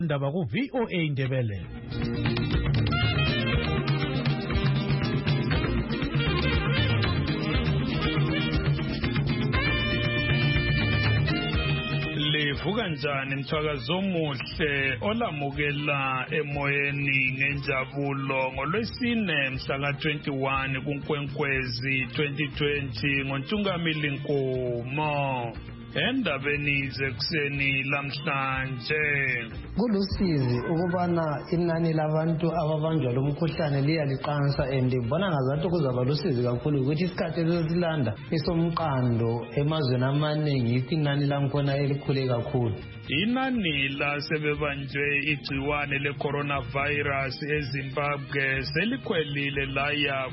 Ndaba ku VOA Ndebele. Livuka njani mthwakazo omuhle olamukela emoyeni ngenjabulo ngolwesine mhla ka-21 kuNkwenkwezi 2020 ngoNtungamili Nkomo. Endabeni zekuseni lamhlanje kulusizi ukubana inani labantu ababanjwa lomkhuhlane liyaliqansa andibona ngazathi kuzaba lusizi kakhulu ukuthi isikhathi esilanda isomqando emazweni amaningi inani lankhona elikhule kakhulu. Inani lasebebanjwe igciwane le-coronavirus eZimbabwe selikhwelile laya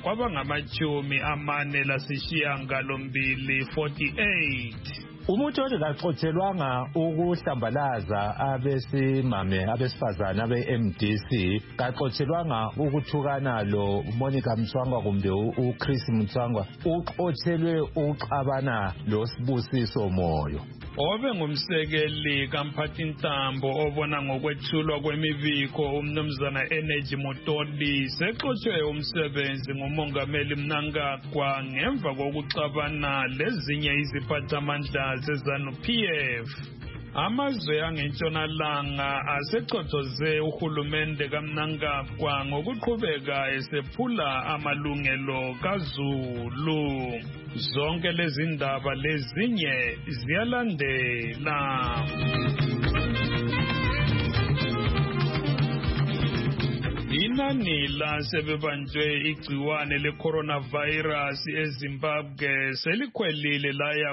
kwabangama-48. 48. Umuntu ongakaxotshelwanga ukuhlambalaza abesifazane abe-MDC kaxotshelwanga ukuthukana lo Monica Mtswangwa kumbe uChris Mtswangwa uxotshelwe uxabana lo Sibusiso Moyo. Obe ngumsekeli kaMphathintambo obona ngokwethulwa kwemibiko umnumzana Energy Motoli sexotshwe umsebenzi ngumongameli Mnangagwa ngemva kokuxabana lezinye iziphathamandla zeZANU-PF. Amazwe angentshonalanga asechothoze uhulumende kaMnangagwa ngokuqhubeka esephula amalungelo kaZulu. Zonke lezi ndaba lezinye ziyalandela. Inani lasebebanjwe igciwane le-coronavirus eZimbabwe selikhwelile laya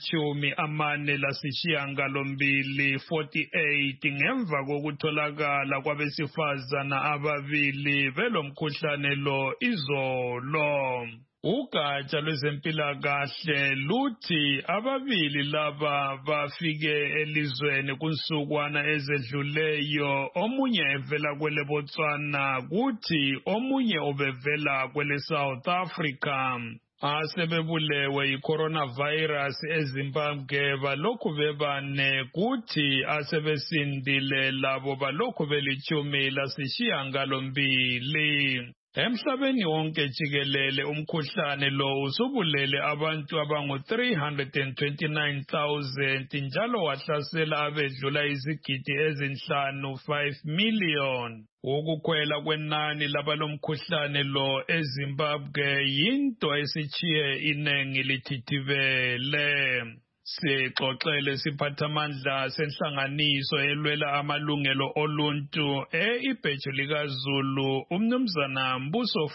kuma-48. 48 ngemva kokutholakala kwabesifazana ababili belomkhuhlane lo izolo. Ugatsha lwezempilakahle luthi ababili laba bafike elizweni kunsukwana ezedluleyo, omunye evela kwele Botswana kuthi omunye ubevela kwele South Africa. Asebebulewe i-coronavirus eZimbabwe balokhu bebane kuthi asebesindile labo balokhu beli-12. Emhlabeni wonke jikelele umkhuhlane lo usubulele abantu abangu-329,000 njalo wahlasela abedlula izigidi ezinhlanu 5 million. Ukukhwela kwenani labalomkhuhlane lo eZimbabwe yinto esitshiye inengi lithithibele. Sixoxele siphathamandla senhlanganiso elwela amalungelo oluntu ibheju likaZulu umnumzana Mbuso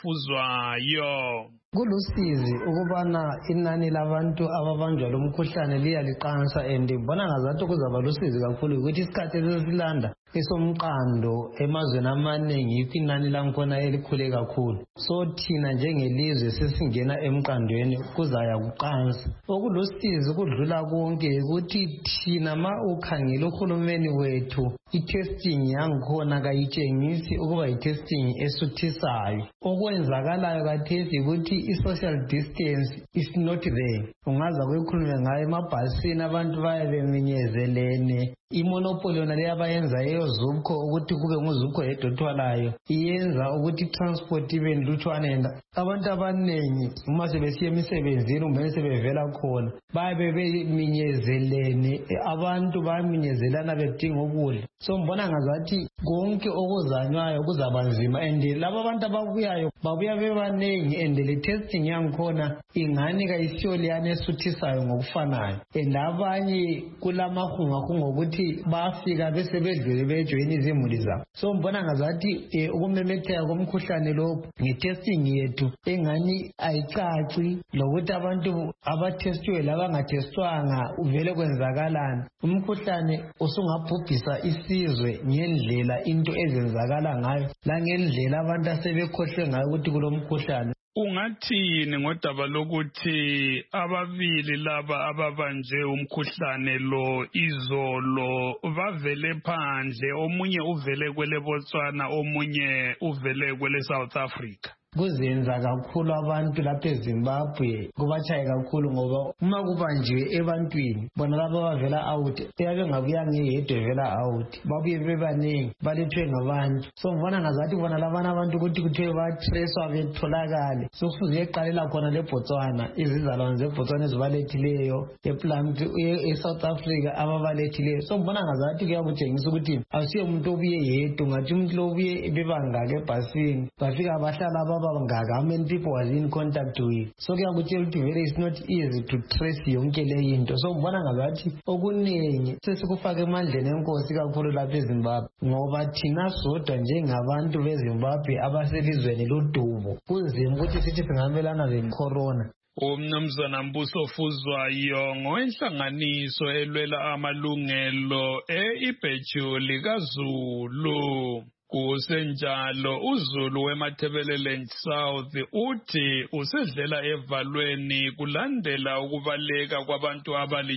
Fuzwayo. Kulusizi ukubana inani labantu ababanjwa lomkhuhlane liyaliqansa andibona ngazathi kuzaba lusizi kakhulu ukuthi isikhathi esilanda isomqando emazweni amaningi inani lankhona elikhule kakhulu. So thina njengelizwe sesingena emqandweni kuzaya kuqansa. Okulusizi kudlula konke ukuthi thina ma ukhangela uhulumeni wethu i-testing yankhona kayitshengisi ukuba i-testing esuthisayo. Okwenzakalayo kathesi ukuthi i-social distance is not there. Ungaza kuyikhulume ngayo emabhasini abantu bayabeminyezelene. Imonopoli yona leyo abayenza eyozukho ukuthi kube nguzukho yedwa othwalayo iyenza ukuthi transport ibe nlutshwane. Abantu abaningi uma sebesiya emisebenzini kumbe sebevela khona bayabe beminyezelene, abantu bayaminyezelana bedinga ukudla. So mbona ngazathi konke okuzanywayo kuzaba nzima and laba abantu ababuyayo babuya bebanengi and le testing yankhona ingani kayisiyo leyana esuthisayo ngokufanayo. And abanye kulamahungahunga ukuthi bafika bese bedlule bejoyina izimuli zabo. So mbona ngazathi ukumemetheka komkhuhlane lo nge-testing yethu engani ayicaci lokuthi abantu abathestiwe labangathestwanga uvele kwenzakalani. Umkhuhlane usungabhubhisa isizwe ngendlela into ezenzakala ngayo langendlela abantu asebekhohlwe ngayo ukuthi kulomkhuhlane. Ungathini ngodaba lokuthi ababili laba ababanje umkhuhlane lo izolo bavele phandle, omunye uvele kwele Botswana omunye uvele kwele South Africa? kuzenza kakhulu abantu lapha eZimbabwe kubatshaye kakhulu ngoba uma kubanjiwe ebantwini bona laba bavela out eyabe ngabuya ngeyedwa vela out babuye bebaningi balethwe ngabantu so ngibona ngazathi bona labana abantu ukuthi kuthiwe batreswa betholakale sokufuze eqalela khona leBotswana izizalwane zeBotswana ezibalethileyo ePlant eSouth Africa ababalethileyo so ngibona ngazathi kuyakutshengisa ukuthi awusiyo umuntu obuye yedwa ngathi umuntu lo ubuye bebangaka ebhasini bafika bahlala babangaka how many people was in contact with so kuyakutshela ukuthi vele it's not easy to trace yonke le into so ngibona ngazathi okuningi sesikufaka emandleni enkosi kakhulu lapha eZimbabwe ngoba thina sodwa njengabantu beZimbabwe abaselizweni lodubo kunzima ukuthi sithi singamelana le-corona. Umnumzana Mbuso Fuzwayo ngowenhlanganiso elwela amalungelo e-Ibhejuli kaZulu. Kusenjalo uZulu weMatabeleland South uthi usedlela evalweni kulandela ukubaleka kwabantu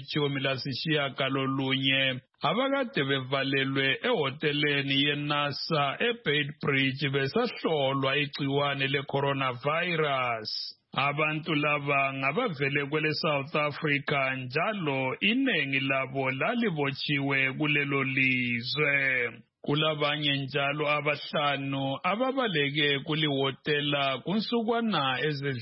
abali-18 abakade bevalelwe ehoteleni yeNASA eBeitbridge besahlolwa igciwane le-coronavirus. Abantu laba ngabavele kwele South Africa njalo iningi labo lalibotshiwe kulelo lizwe. Kulabanye njalo abahlanu ababaleke kulihotela kunsukwana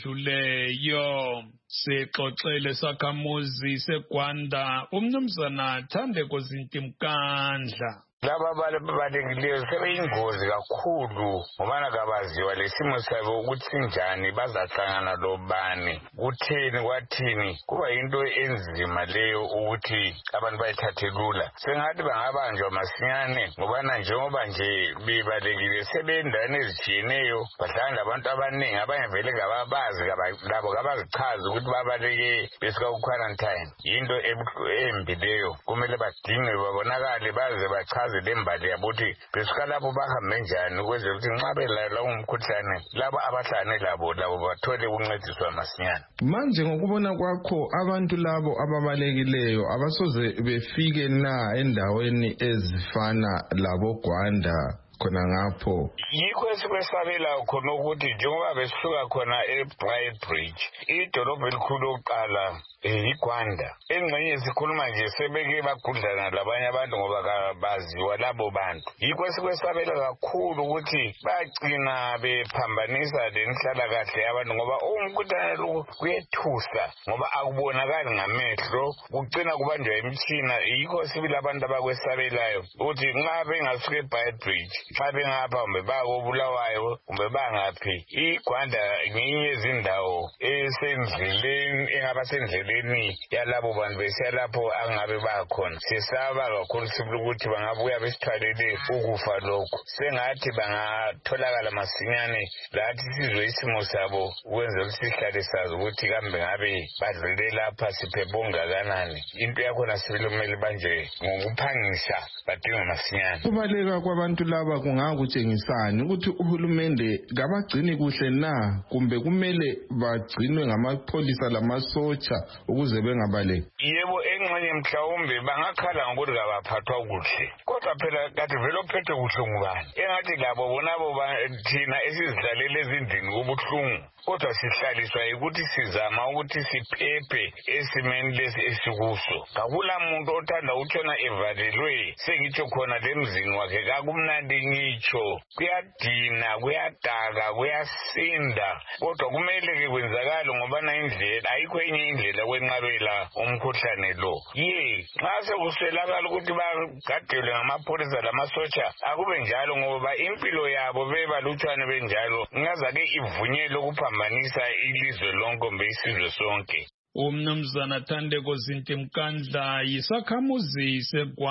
ezedluleyo. Sixoxele sakhamuzi seGwanda umnumzana Thandeko Zintimkandla. Laba balekileyo sebeyingozi kakhulu ngobana kabaziwa lesimo sabo ukuthi sinjani bazahlangana lobani kutheni kwathini kuba yinto enzima leyo ukuthi abantu bayithathe lula sengathi bangabanjwa masinyane ngobana njengoba nje bebalekile sebendaweni ezitshiyeneyo bahlangana labantu abaningi abanye vele kababazi labo kabazichazi ukuthi babaleke besika ku-quarantine yinto embi leyo kumele badinge babonakale baze bachaze lembali yabuthi besuka lapho bahambe njani ukwenzela ukuthi nxa belala umkhuhlane labo abahlane labo bathole ukuncediswa masinyane. Manje ngokubona kwakho abantu labo ababalekileyo abasoze befike na endaweni ezifana laboGwanda khona ngapho? Yikho esikwesabela khona ukuthi njengoba besuka khona eBeitbridge idolobha elikhulu lokuqala iGwanda engxenye sikhuluma nje sebeke bagudlana labanye abantu ngoba baziwa labo bantu. Yikho esikwesabela kakhulu ukuthi bagcina bephambanisa lenhlalakahle yabantu ngoba umkhuhlane lo kuyethusa ngoba akubonakali ngamehlo kugcina kubanjwa imitshina. Yikho sibili abantu abakwesabelayo ukuthi nxa bengasuka eBeitbridge nxa bengapha kumbe bakobulawayo kumbe bangaphi iGwanda ngenye yezindawo esendleleni engaba sendleleni yalabo bantu besiya lapho angabe bakhona. Sesaba kakhulu sibili ukuthi bangabuya besithwalele ukufa lokhu sengathi bangatholakala masinyane lathi sizwe isimo sabo ukwenzela ukuthi sihlale sazi ukuthi kambe ngabe badlule lapha siphephe ongakanani. Into yakhona sibili kumele banje ngokuphangisa badinge masinyane. Ukubaleka kwabantu laba kungakutshengisani ukuthi uhulumende kabagcini kuhle na kumbe kumele bagcinwe ngamapholisa lamasotsha ukuze bengabaleki? Yebo engxenye mhlawumbe bangakhala ngokuthi kabaphathwa kuhle kodwa phela kade vele ophethe kuhle ngubani engathi labo bonabo thina esizidlalela ezindlini kubuhlungu kodwa sihlaliswa ukuthi sizama ukuthi siphephe esimeni lesi esikuso. Kakula muntu othanda utshona evalelwe sengitsho khona lemzini wakhe kakumnandi ngitsho kuyadina kuyadaka kuyasinda kodwa kumele kwenzakala ngobana indlela ayikho enye indlela kwenqabela umkhuhlane lo. Nxa sekuswelakala ukuthi bagadelwe ngamapholisa lamasotsha akube njalo ngoba impilo yabo bebalutshwane benjalo ngazake ivunyelwe ukuphambanisa ilizwe lonke kumbe isizwe sonke. Umnumzana Thandeko Zintimkandla yisakhamuzi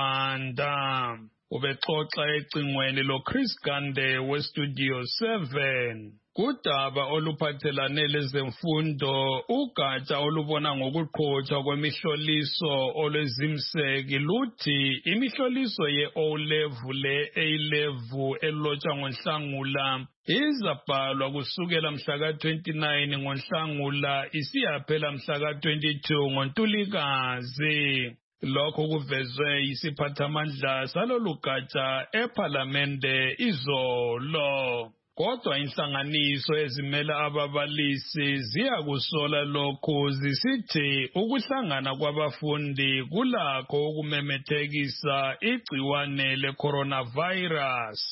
seGwanda. Ubexoxa ecingweni loChris Gande weStudio 7. Kudaba oluphathelane lezemfundo ugatsha olubona ngokuqhotshwa kwemihloliso olwezimseki luthi imihloliso ye-O-level le-A-level elotshwa ngoNhlangula izabhalwa kusukela mhla ka-29 ngoNhlangula isiyaphela mhla ka-22 ngoNtulikazi. Lokho kuvezwe isiphathamandla salolu gatsha ePhalamende izolo. Kodwa inhlanganiso ezimela ababalisi ziyakusola lokhu zisithi ukuhlangana kwabafundi kulakho ukumemethekisa igciwane le-coronavirus.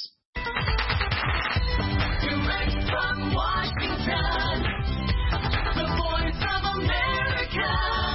Direct from Washington, the Voice of America,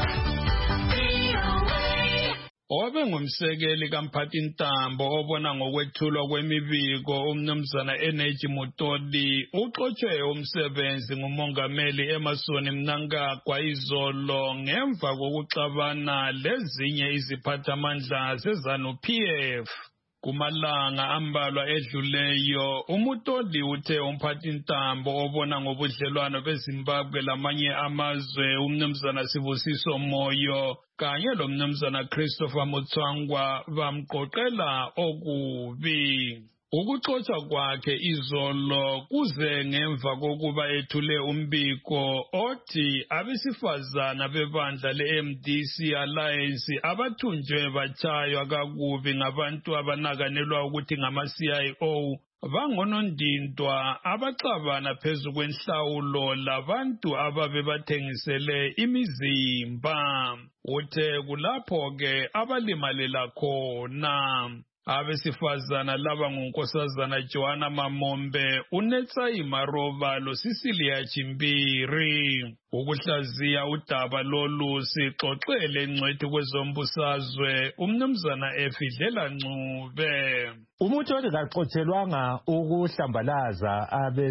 VOA. Obe ngumsekeli kaMphathintambo obona ngokwethulwa kwemibiko umnumzana Energy Mutoli uxotshwe umsebenzi ngumongameli Emmerson Mnangagwa izolo ngemva kokuxabana lezinye iziphathamandla zeZANU-PF. Kumalanga ambalwa edluleyo, uMutoli uthe umphathintambo obona ngobudlelwano beZimbabwe lamanye amazwe umnumzana Sibusiso Moyo kanye lomnumzana Christopher Mutsvangwa bamqoqela okubi. Ukuxotshwa kwakhe izolo kuze ngemva kokuba ethule umbiko othi abesifazana bebandla le-MDC Alliance abathunjwe batshaywa kakubi ngabantu abanakanelwa ukuthi ngama-CIO bangonondindwa abaxabana phezu kwenhlawulo labantu ababebathengisele imizimba. Uthe kulapho-ke abalimalela khona. Abesifazana laba ngunkosazana Joanna Mamombe, uNetsayi Maroba loCecilia Chimbiri. Ukuhlaziya udaba lolu sixoxele ngcwethi kwezombusazwe umnumzana Efidlela Ncube. Umutoli kaxotshelwanga ukuhlambalaza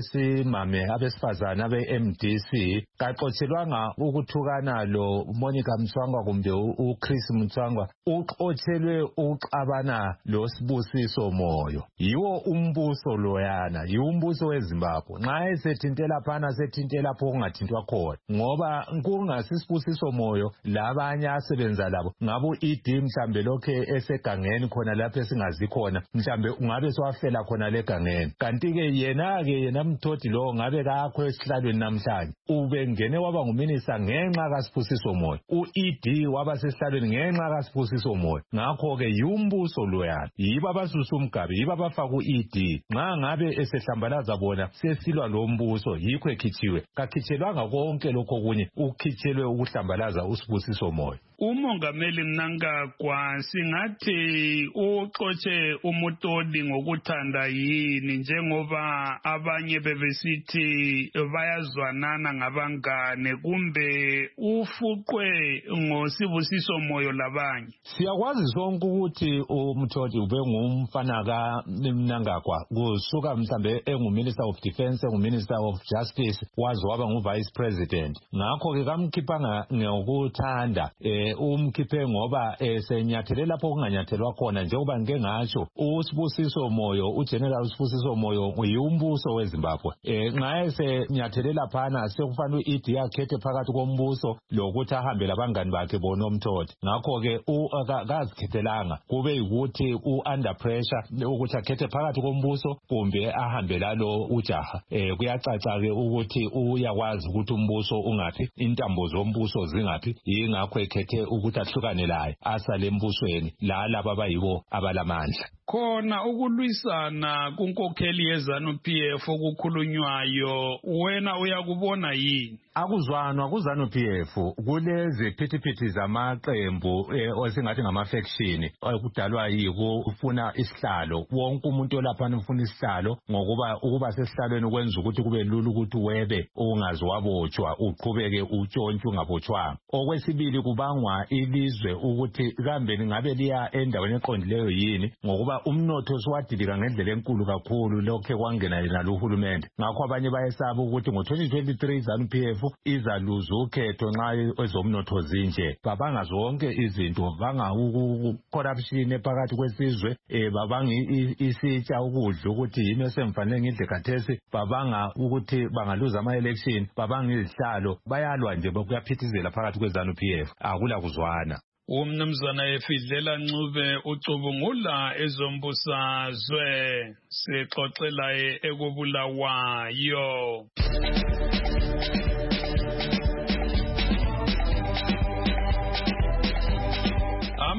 abesifazana be-MDC, kaxotshelwanga ukuthukana lo Monica Mtsvangwa kumbe uChris Mtsvangwa, uxotshelwe uxabana lo Sibusiso Moyo. Yiwo umbuso loyana, yiwo umbuso weZimbabwe. Nxa esethintela phana sethintela lapho kungathintwa khona. Ngoba kungasisibusiso Moyo labanye asebenza labo ngabo ED mhlambe lokhe esegangeni khona lapho esingazi khona mhlambe ungabe swafela khona legangeni. Kanti ke yena Mtoti lo ngabe kakho esihlalweni namhlanje ubengene waba nguminister ngenxa kaSibusiso Moyo, uED waba sesihlalweni ngenxa kaSibusiso Moyo. Ngakho ke yumbuso loyana, yiba abasusa umgabe, yiba abafaka uED. Nxa ngabe esehlambalaza bona sesilwa lo mbuso yikho ekhitshiwe, kakhitshelwanga konke lokho kunye ukhitshelwe ukuhlambalaza uSibusiso Moyo. Umongameli Mnangagwa singathi uxotshe uMutoli ngokuthanda yini njengoba abanye bebesithi bayazwanana ngabangane kumbe ufuqwe ngoSibusiso Moyo labanye? Siyakwazi sonke ukuthi uMutoli ube ngumfana kaMnangagwa kusuka mhlambe enguMinister of Defense, enguMinister of Justice, waze waba nguVice President. Ngakho ke kamkhiphanga ngokuthanda umkhiphe ngoba senyathele lapho kunganyathelwa khona njengoba ngike ngasho uSibusiso Moyo, uGeneral Sibusiso Moyo uyumbuso weZimbabwe. Nxa esenyathele laphana sekufanele uED akhethe phakathi kombuso lokuthi ahambe labangani bakhe bonomtholi. Ngakho ke akazikhethelanga kube ukuthi under pressure ukuthi akhethe phakathi kombuso kumbe ahambe lalo ujaha. Kuyacaca ke ukuthi uyakwazi ukuthi umbuso ungaphi, intambo zombuso zingaphi, yingakho ekhethe ukuthi ahlukane laye asale embusweni laba abayibo abalamandla. Khona ukulwisana kunkokheli yeZANU-PF okukhulunywayo wena uyakubona yini? Akuzwanwa kuZANU-PF kulezi phithiphithi zamaqembu osingathi ngama-faction okudalwa yiko ufuna isihlalo. Wonke umuntu olaphana ufuna isihlalo ngokuba ukuba sesihlalweni kwenza ukuthi kube lula ukuthi webe ungazi wabotshwa uqhubeke utshontshe ungabotshwanga. Okwesibili kubangwa ilizwe ukuthi kambe lingabe liya endaweni eqondileyo yini ngokuba umnotho siwadilika ngendlela enkulu kakhulu lokho kwangena yena lo uhulumende. Ngakho abanye bayesaba ukuthi ngo-2023 ZANU-PF izaluza ukhetho nxa ezomnotho zinje. Babanga zonke izinto, banga corruption phakathi kwesizwe, babanga isitsha ukudla ukuthi yini esemfanele ngidle khathesi, babanga ukuthi bangaluza ama-election, babanga izihlalo, bayalwa nje bokuyaphithizela phakathi kweZANU-PF. Akula kuzwana. Umnumzana Efidlela Ncube ucubungula ezombusazwe sixoxela ekubulawayo.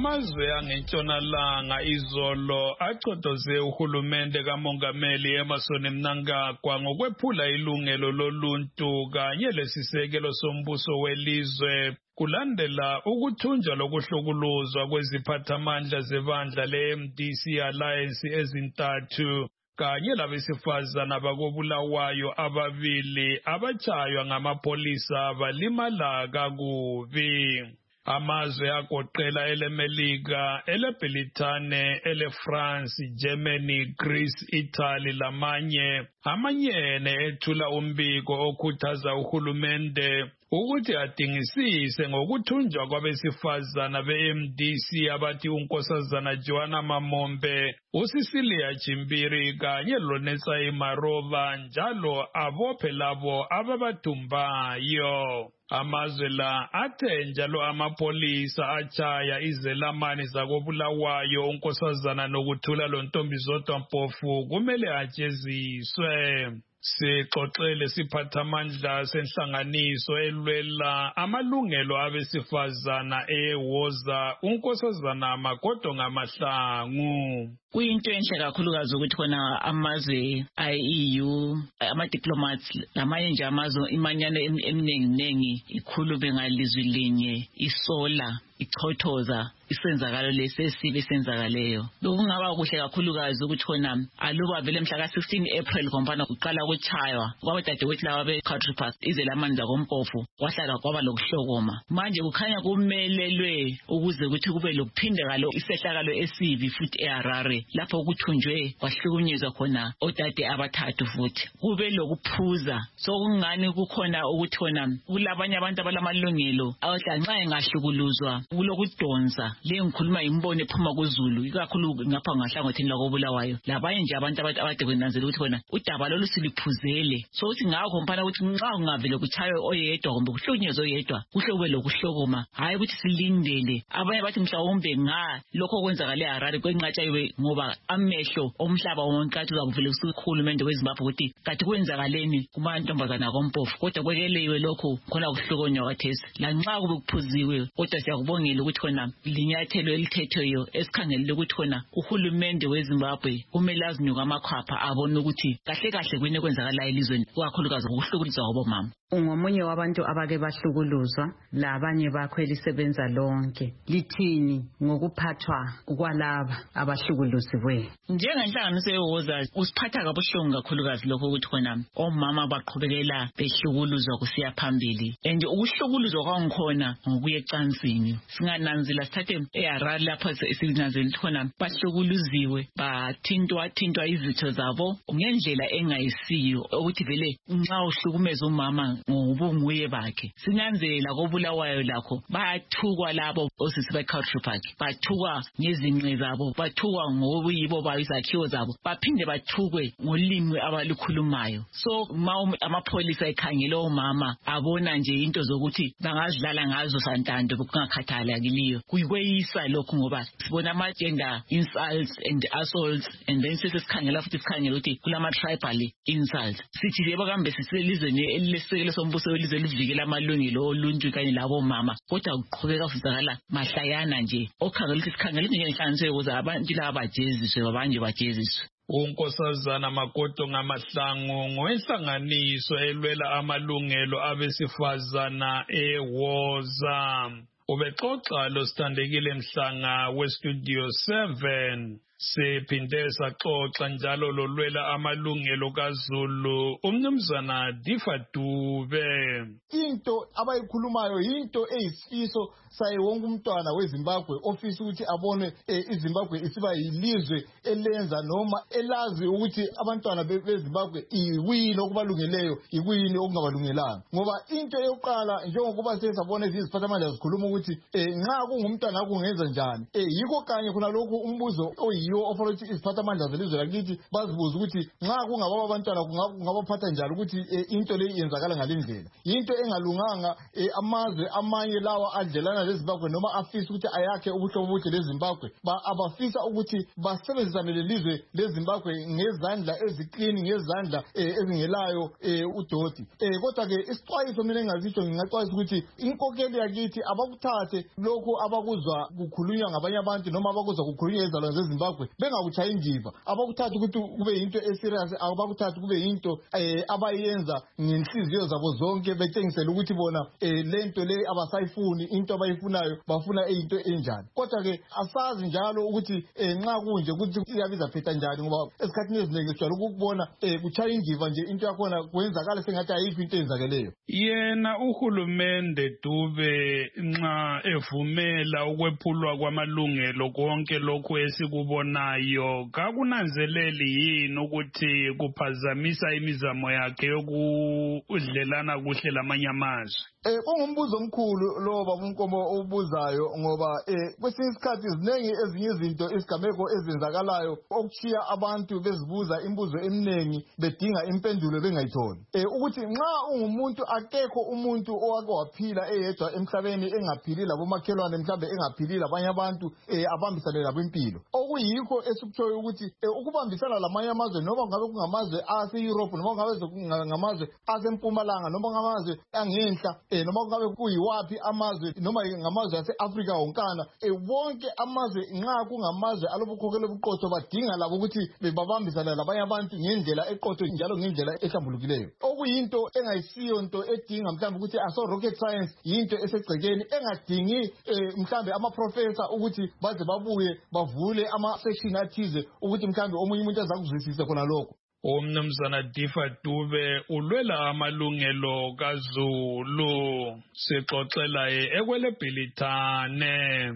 Amazwe angentshonalanga izolo achodoze uhulumende kamongameli Emmerson Mnangagwa ngokwephula ilungelo loluntu kanye lesisekelo sombuso welizwe kulandela ukuthunjwa lokuhlukuluzwa kweziphathamandla zebandla le-MDC Alliance ezintathu kanye labesifazana bakobulawayo ababili abatshaywa ngamapolisa balimala kakubi. Amazwe agoqela eleMelika, eleBritane, eleFrance, Germany, Greece, Italy amanyene ethula umbiko okhuthaza uhulumende ukuthi adingisise ngokuthunjwa kwabesifazana be-MDC abathi unkosazana Joanna Mamombe, uCecilia Jimbiri kanye loNetsai Maroba njalo abophe labo ababathumbayo. Amazwe la athe njalo amapolisa atshaya izelamani zakobulawayo unkosazana nokuthula lontombi zodwa mpofu kumele ajeziswe. Sixoxele siphathamandla senhlanganiso elwela amalungelo abesifazana eWoza unkosazana Magodo Ngamahlangu. Kuyinto enhle kakhulukazi ukuthi khona amazwe EU ama-diplomats lamanye nje amazwe imanyano eminingi ikhulume ngalizwi linye isola ichothoza isenzakalo lesesibe senzakaleyo. Lokungaba kuhle kakhulukazi ukuthi khona aluba vele mhla ka-16 April kompana kuqala ukuchaywa kwabadadewethu laba be-Country Park izelamani zakompofu kwahlala kwaba lokuhlokoma. Manje kukhanya kumelelwe ukuze ukuthi kube lokuphindekalo isehlakalo esibi futhi eHarare lapho kuthunjwe kwahlukunyezwa khona odade abathathu futhi kube lokuphuza. So kungani kukhona ukuthi khona kulabanye abantu abalamalungelo awahlanxa engahlukuluzwa kulokudonsa le ngikhuluma imbono ephuma kuZulu ikakhulu ngapha ngahlangothini lakobulawayo labanye nje abantu abade kwenanzela ukuthi khona udaba lolu siliphuzele. So uthi ngakho mpana ukuthi nxa ungavele kuchaye oyedwa kumbe kuhlukunyezwe oyedwa kuhle kube lokuhlokoma hayi ukuthi silindele. Abanye bathi mhlawumbe lokho kwenzakale eHarare kwenqatshayiwe ngoba amehlo omhlaba wonke athi uzakuvele usukhulumende weZimbabwe ukuthi kathi kwenzakaleni kumantombazana kompofu kodwa kwekelewe lokho khona kuhlokonywa kathesi lanxa kube kuphuziwe kodwa siyakubongela ukuthi khona linyathelo elithethweyo esikhangelele ukuthi khona uhulumende weZimbabwe kumele azinyuka amakhwapha abone ukuthi kahle kahle kuyini kwenzakala elizweni kakhulukazi ukuhlukuluzwa kwabomama. Ungomunye wabantu abake bahlukuluzwa labanye bakho elisebenza lonke lithini ngokuphathwa kwalaba abahlukuluziwe? Njengenhlanganiso yeWoza usiphatha kabuhlungu kakhulukazi lokho ukuthi khona omama baqhubekela behlukuluzwa kusiya phambili and ukuhlukuluzwa kwangikhona ngokuye ecansini singananzela sithathe eHarare lapha sinanzela ukuthi khona bahlukuluziwe bathintwa izitho zabo ngendlela engayisiyo ukuthi vele nxa uhlukumeza umama ngobunguye bakhe. Sinanzela kobulawayo lakho bathukwa labo osisi be-Country Park bathukwa ngezinqe zabo bathukwa ngobuyibo bayo izakhiwo zabo baphinde bathukwe ngolimi abalukhulumayo. So amapolisa ekhangela omama abona nje into zokuthi bangazidlala ngazo santando kungakhathalekiliyo kuyikweyisa lokho ngoba sibona ama-gender insults and assaults and then sesikhangela futhi sikhangela ukuthi kulama-tribal insults sithi yebo kambe siselizweni elilesekelo sombuso welizwe livikela amalungelo oluntu kanye labomama kodwa kuqhubeka kuzakala mahlayana nje okhangela ukuthi sikhangela njengenhlanganiso yokuza abantu laba bajeziswe abanye bajeziswe. Unkosazana Magodo Ngamahlangu ngowenhlanganiso elwela amalungelo abesifazana eWoza. Ubexoxa lo Sithandekile Mhlanga weStudio 7. Siphinde saxoxa njalo lolwela amalungelo kaZulu umnumzana Difa Dube. Into abayikhulumayo into eyisifiso saye wonke umntwana weZimbabwe ofisa ukuthi abone iZimbabwe isiba yilizwe elenza noma elazi ukuthi abantwana beZimbabwe ikuyini okubalungeleyo ikuyini okungabalungelanga. Ngoba into yokuqala njengokuba sesabona iziphathamandla zikhuluma ukuthi nxa kungumntwana kungenza njani yikho kanye khona lokhu umbuzo oyiyo yiwo ofanele ukuthi iziphathamandla zelizwe lakithi bazibuza ukuthi nxa kungaba abantwana kungabaphatha njalo ukuthi into le yenzakala ngalendlela into engalunganga. Amazwe amanye lawa adlelana leZimbabwe noma afisa ukuthi ayakhe ubuhlobo obuhle leZimbabwe abafisa ukuthi basebenzisane lelizwe leZimbabwe ngezandla eziklini ngezandla ezingelayo udoti. Kodwa ke isixwayiso mina engazisho ngingaxwayisa ukuthi inkokeli yakithi abakuthathe lokho abakuzwa kukhulunywa ngabanye abantu noma abakuzwa kukhulunywa izalwane zeZimbabwe bengakuchayi indiva. Abakuthatha ukuthi kube yinto eserious abakuthatha kube yinto abayenza ngenhliziyo zabo zonke betshengisela ukuthi bona lento le abasayifuni into abayifunayo bafuna into enjani. Kodwa ke asazi njalo ukuthi nxa kunje ukuthi iyabiza phetha njani ngoba esikhathini eziningi sijwayele ukubona kuchaya indiva nje into yakhona kwenzakala sengathi ayikho into eyenzakeleyo. Yena uhulumende Dube nxa evumela ukwephulwa kwamalungelo konke lokho esikubonayo kakunanzeleli yini ukuthi kuphazamisa imizamo yakhe yokudlelana kuhle lamanye amazwe? Kungumbuzo omkhulu lo baba uNkomo obuzayo ngoba kwesinye isikhathi ziningi ezinye izinto isigameko ezenzakalayo okuchiya abantu bezibuza imibuzo eminingi bedinga impendulo bengayitholi. Ukuthi nxa ungumuntu akekho umuntu owake waphila eyedwa emhlabeni engaphili labomakhelwane mhlambe engaphili labanye abantu abambisane labo impilo. Okuyikho esikutshoyo ukuthi ukubambisana lamanye amazwe noma ngabe kungamazwe ase-Europe noma ngabe ngamazwe asempumalanga noma ngamazwe angenhla noma ngabe kuyiwapi amazwe noma ngamazwe ase-Afrika wonkana wonke amazwe nxa kungamazwe alobukhokhelo obuqotho badinga labo ukuthi babambisane labanye abantu ngendlela eqotho njalo ngendlela ehlambulukileyo. Okuyinto engayisiyo into edinga mhlawumbe ukuthi aso rocket science yinto esegcekeni engadingi mhlawumbe amaprofessor ukuthi baze babuye bavule ama-section athize ukuthi mhlawumbe omunye umuntu azakuzwisisa khona lokho. Umnumzana Difa Dube ulwela amalungelo kaZulu sixoxela ekweleBhilithane.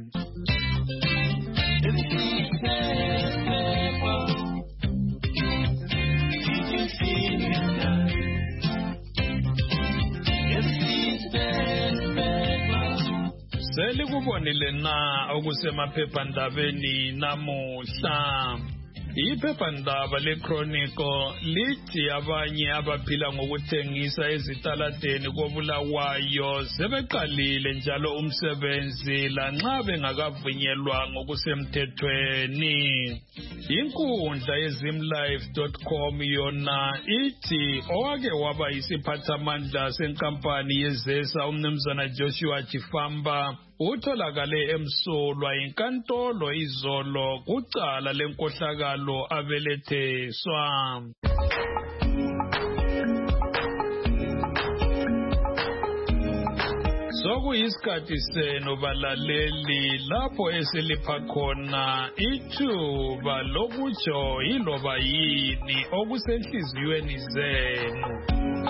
Selikubonile na okusemaphephandabeni namuhla? Iphephandaba leChronicle lithi abanye abaphila ngokuthengisa ezitaladeni koBulawayo sebeqalile njalo umsebenzi lanxa bengakavunyelwa ngokusemthethweni. Inkundla yezimlife.com yona ithi owake waba yisiphathamandla senkampani yezesa umnumzana Joshua Chifamba utholakale emsulwa inkantolo izolo kucala lenkohlakalo abeletheswa. Sokuyisikhathi senu balaleli lapho esilipha khona ithuba lokutsho yiloba yini okusenhliziyweni zenu.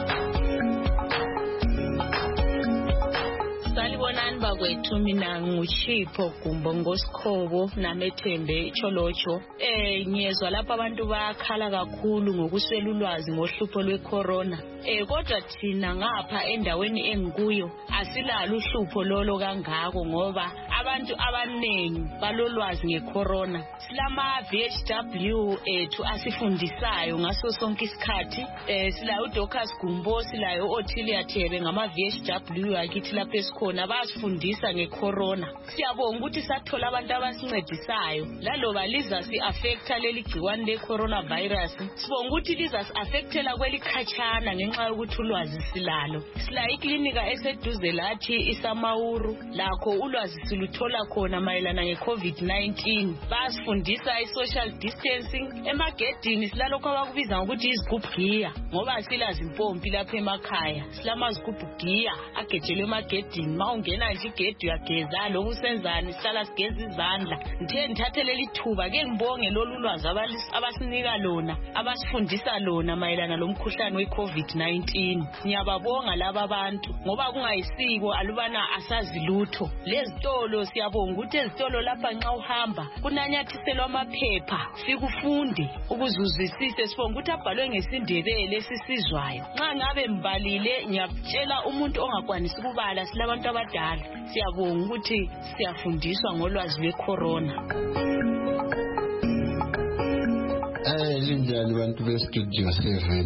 Salibonani bakwethu, mina nguChipho Gumbo Ngosikhobo naMethembe Cholocho. Ngiyezwa lapha abantu bayakhala kakhulu ngokuswela ulwazi ngohlupho lwecorona. Kodwa thina ngapha endaweni engikuyo asilalo uhlupho lolo kangako ngoba abantu abanengi balolwazi ngecorona. Silama VHW ethu asifundisayo ngaso sonke isikhathi. Sila uDocas Gumbo, sila uOtilia Thebe ngama VHW akithi lapha esikhona basifundisa ngecorona. Siyabonga ukuthi sathola abantu abasincedisayo laloba liza si-affecta leli gciwane le-coronavirus. Sibonga ukuthi liza si-affectela kwelikhatshana ngenxa yokuthi ulwazi silalo. Sila iklinika eseduze lathi iSamauru, lakho ulwazi siluthola khona mayelana nge-COVID-19. Basifundisa i-social distancing. Emagedini silalokho abakubiza ngokuthi izigubhugiya ngoba silazi impompi lapha emakhaya. Silamazigubhugiya agejelwe emagedini. Mawungena nje igedi uyageza, lokhu senzani sihlala sigeza izandla. Ngithathe leli thuba ke ngibonge lolu lwazi abasinika lona, abasifundisa lona mayelana lomkhuhlane we-COVID-19. Ngiyababonga laba abantu ngoba kungayisiko alubana asazi lutho. Lezitolo siyabonga ukuthi ezitolo lapha nxa uhamba kunanyathiselwa amaphepha sikufunde ukuzuzwisise. Sibonga ukuthi abhalwe ngesindebele sisizwayo. Nxa ngabe mbalile ngiyatshela umuntu ongakwanisi ukubala silabantu abadala. Siyabonga ukuthi siyafundiswa ngolwazi lwecorona. Linjani bantu bestudio 7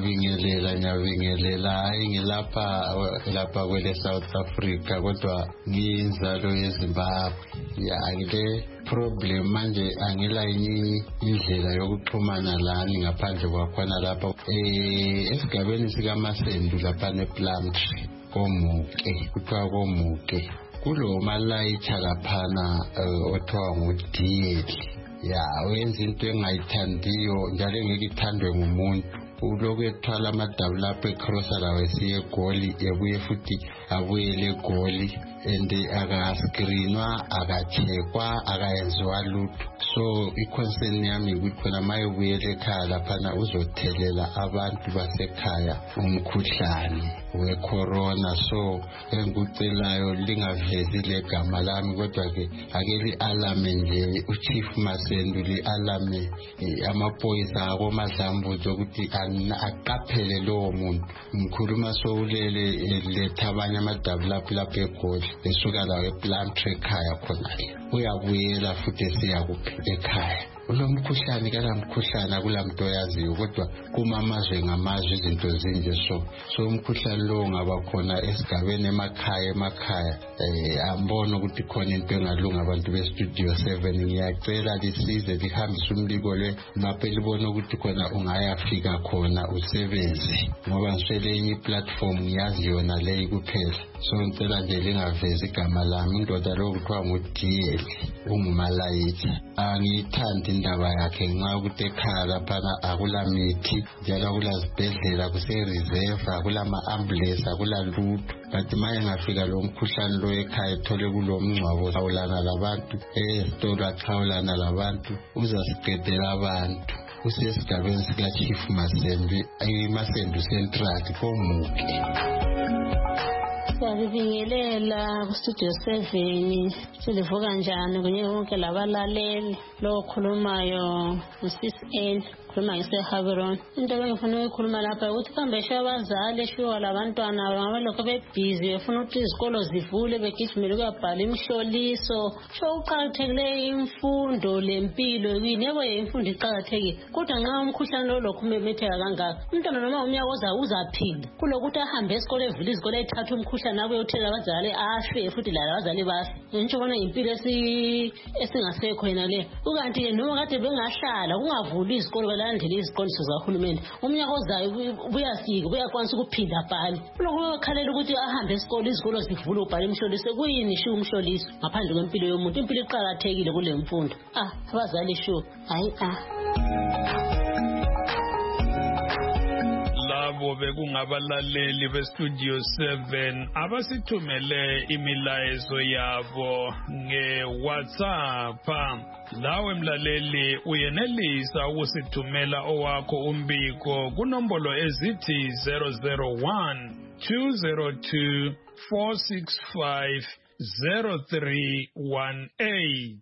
ngiyabingelela hayi ngilapha kwele South Africa kodwa ngiyinzalo yeZimbabwe ya ngile problem manje angila indlela yokuxhumana lani ngaphandle kwakhona lapha esigabeni sikaMasendu lapha nePlumtree komuke kuthiwa komuke kulo malayitha laphana othiwa nguDiyeli ya wenza into engayithandiyo njalo engeke ithandwe ngumuntu uloku ethwala amadabu lapho ecrossa lawo esiye egoli ebuye futhi abuyele egoli and akaskrinwa akachekwa akayenziwa lutho so iconcern yami ukuthi khona mayebuyele ekhaya laphana uzothelela abantu basekhaya umkhuhlane wecorona so engikucelayo lingavezi legama lami kodwa ke ake li-alame nje uChief Masendu li-alame amaphoyisa akoMadlambuzo ukuthi aqaphele lowo muntu ngikhuluma sowulele letha abanye amadabu lapho egoli esuka lawo ePlumtree ekhaya khonale uyabuyela futhi esiyakuphi ekhaya ulo mkhuhlane kalamkhuhlane akulamntu oyaziyo kodwa kumamazwe ngamazwe izinto zinje so umkhuhlane lo ngaba khona esigabeni emakhaya ambona ukuthi khona into engalunga abantu bestudio 7 ngiyacela lisize lihambise umbiko le lapho libona ukuthi khona ungayafika khona usebenze ngoba ngiswele enye platform ngiyazi yona leyi kuphela so ngicela nje lingavezi igama lami indoda lo kuthiwa nguDiyeli ungumalayitha angiyithandi indaba yakhe nxa ukuthi ekhaya laphana akulamithi njalo akulazibhedlela kuse-reserve akulama-ambulance akulalutho but maye ngafika lo mkhuhlane lo ekhaya ethole kulo mngcwabo xawulana labantu esitolo axhawulana labantu uzasiqedela abantu usesigabeni sikaChief Masendu Central komuke. Siyabingelela kustudio 7 silivuka njani kunye konke labalaleli lo khulumayo uSis N khuluma ngeseHaberon into engifuna ukukhuluma lapha ukuthi kambe abazali shiwa labantwana ngabalokho bebhizi befuna ukuthi izikolo zivule begijimele ukuyabhala imhloliso uqakathekile imfundo lempilo yini yebo imfundo iqakathekile kodwa nxa umkhuhlane lo lokhu umemetheka kangaka umntwana noma umnyaka ozayo uzaphila kulokuthi ahambe esikole evule izikole ethatha umkhuhlane abuye uthela abazali afe futhi lala abazali bafe ngisho bona impilo esingasekho yena le ukanti noma kade bengahlala kungavuli izikole balandele iziqondiso zahulumeni umnyaka ozayo buyakwanisa ukuphinda bhale lokukhalela ukuthi ahambe esikole izikolo zivule ubhale imhloliso kuyini shu umhloliso ngaphandle kwempilo yomuntu impilo iqhakathekile kule mfundo abazali shu hayi labo bekungabalaleli bestudio 7 abasithumele imilayezo yabo ngeWhatsApp. Lawe mlaleli uyenelisa ukusithumela owakho umbiko kunombolo ezithi 001 202 465 0318.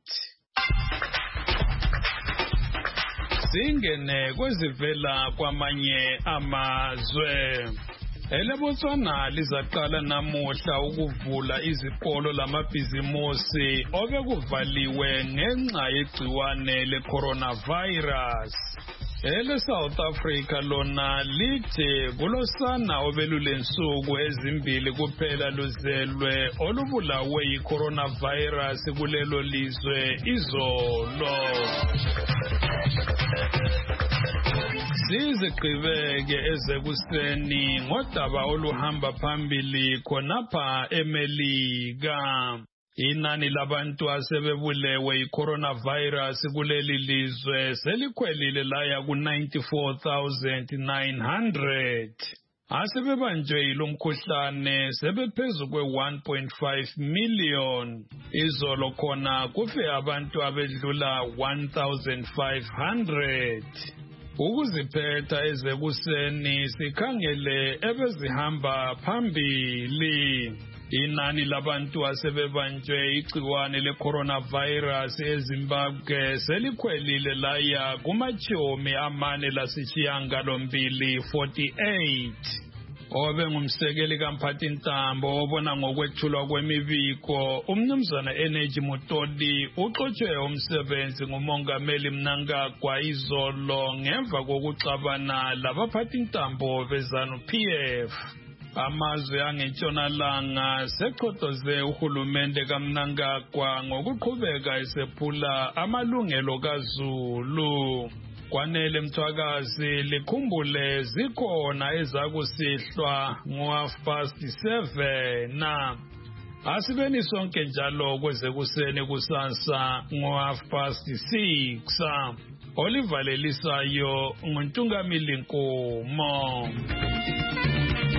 Singene kwezivela kwamanye amazwe. EleBotswana lizaqala namuhla ukuvula izikolo lamabhizimusi obekuvaliwe ngenxa yegciwane lecoronavirus. EleSouth Africa lona lithi kulosana obelulensuku ezimbili kuphela luzelwe olubulawe yicoronavirus kulelo lizwe izolo. Sizigqibeke ezekuseni ngodaba oluhamba phambili khonapha eMelika. Inani labantu asebebulewe yicoronavirus kuleli lizwe selikhwelile laya ku-94,900. Asebebanjwe yilo mkhuhlane sebephezu kwe-1.5 million. Izolo khona kufe abantu abedlula 1,500. Ukuziphetha ezekuseni sikhangele ebezihamba phambili. Inani labantu asebebanjwe igciwane lecoronavirus eZimbabwe selikhwelile laya kumachomi 48. obe ngumsekeli kaMphathintambo obona ngokwethulwa kwemibiko umnumzana Energy Mutoli uxotshwe umsebenzi ngumongameli Mnangagwa izolo ngemva kokuxabana labaphathintambo beZANU-PF. Amazwe angentshonalanga seqhotoze uhulumende kaMnangagwa ngokuqhubeka esephula amalungelo kaZulu. Kwanele Mthwakazi likhumbule zikhona ezakusihlwa ngo-7:30 na asibeni sonke njalo kwezekuseni kusasa ngo-6:30. Olivalelisayo nguNtungamili Nkomo.